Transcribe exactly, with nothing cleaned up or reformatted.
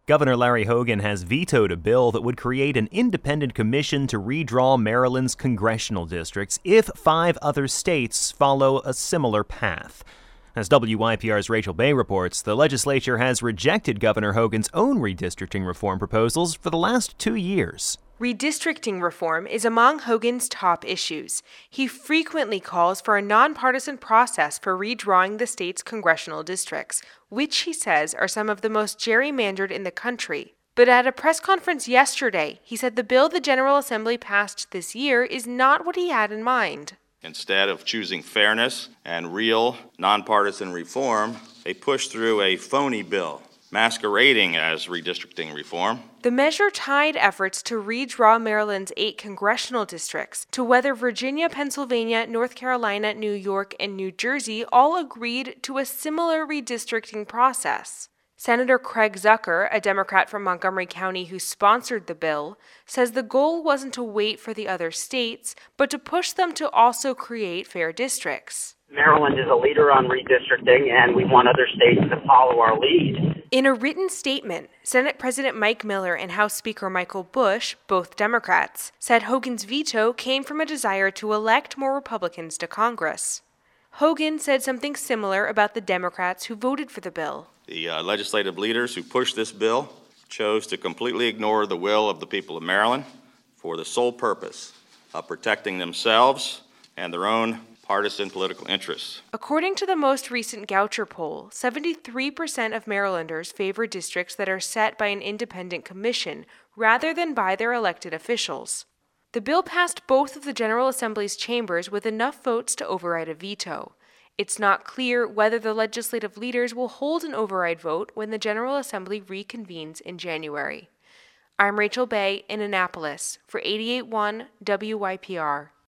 Governor Larry Hogan has vetoed a bill that would create an independent commission to redraw Maryland's congressional districts if five other states follow a similar path. As W Y P R's Rachel Bay reports, the legislature has rejected Governor Hogan's own redistricting reform proposals for the last two years. Redistricting reform is among Hogan's top issues. He frequently calls for a nonpartisan process for redrawing the state's congressional districts, which he says are some of the most gerrymandered in the country. But at a press conference yesterday, he said the bill the General Assembly passed this year is not what he had in mind. Instead of choosing fairness and real nonpartisan reform, they pushed through a phony bill masquerading as redistricting reform. The measure tied efforts to redraw Maryland's eight congressional districts to whether Virginia, Pennsylvania, North Carolina, New York, and New Jersey all agreed to a similar redistricting process. Senator Craig Zucker, a Democrat from Montgomery County who sponsored the bill, says the goal wasn't to wait for the other states, but to push them to also create fair districts. Maryland is a leader on redistricting, and we want other states to follow our lead. In a written statement, Senate President Mike Miller and House Speaker Michael Bush, both Democrats, said Hogan's veto came from a desire to elect more Republicans to Congress. Hogan said something similar about the Democrats who voted for the bill. The uh, legislative leaders who pushed this bill chose to completely ignore the will of the people of Maryland for the sole purpose of protecting themselves and their own partisan political interests. According to the most recent Goucher poll, seventy-three percent of Marylanders favor districts that are set by an independent commission rather than by their elected officials. The bill passed both of the General Assembly's chambers with enough votes to override a veto. It's not clear whether the legislative leaders will hold an override vote when the General Assembly reconvenes in January. I'm Rachel Bay in Annapolis for eighty-eight point one W Y P R.